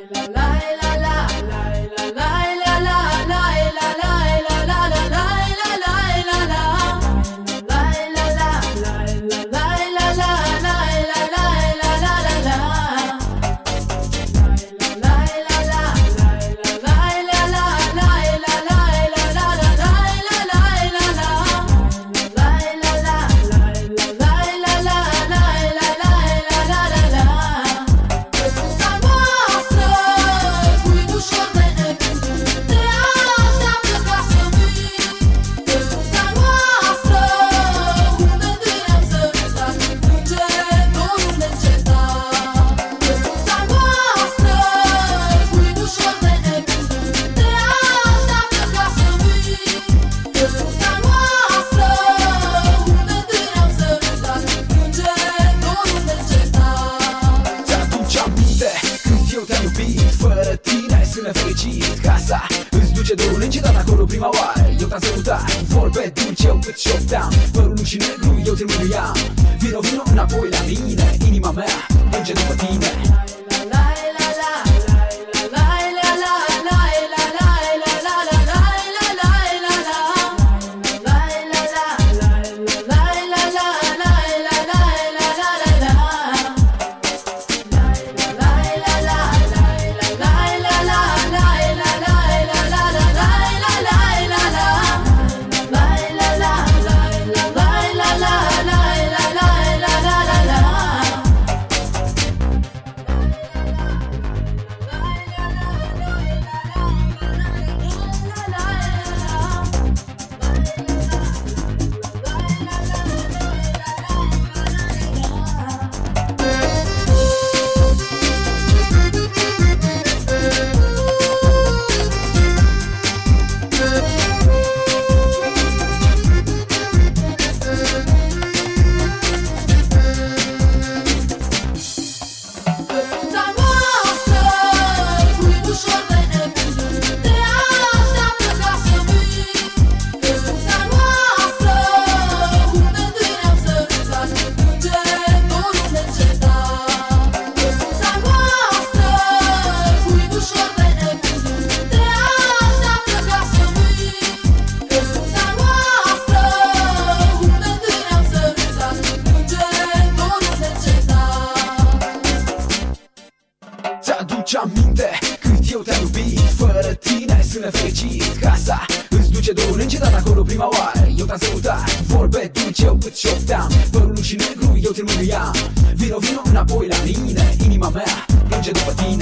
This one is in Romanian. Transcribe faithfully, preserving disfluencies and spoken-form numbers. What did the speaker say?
Fără tine sunt nefericit. Casa îți duce dorul neîncetat acolo prima oară. Eu te-am sărutat, vorbe dulce eu cât șopteam. Părul și negru eu ți-l mângâiam. Vino, vino înapoi la mine, inima mea plânge după tine. Ți-aduce aminte cât eu te-am iubit. Fără tine sunt nefericit. Casa îți duce dorul neîncetat acolo prima oară. Eu te-am sărutat, vorbe dulce eu cât șopteam. Părul și negru eu ți-l mângâiam. Vino, vino înapoi la mine, inima mea plânge după tine.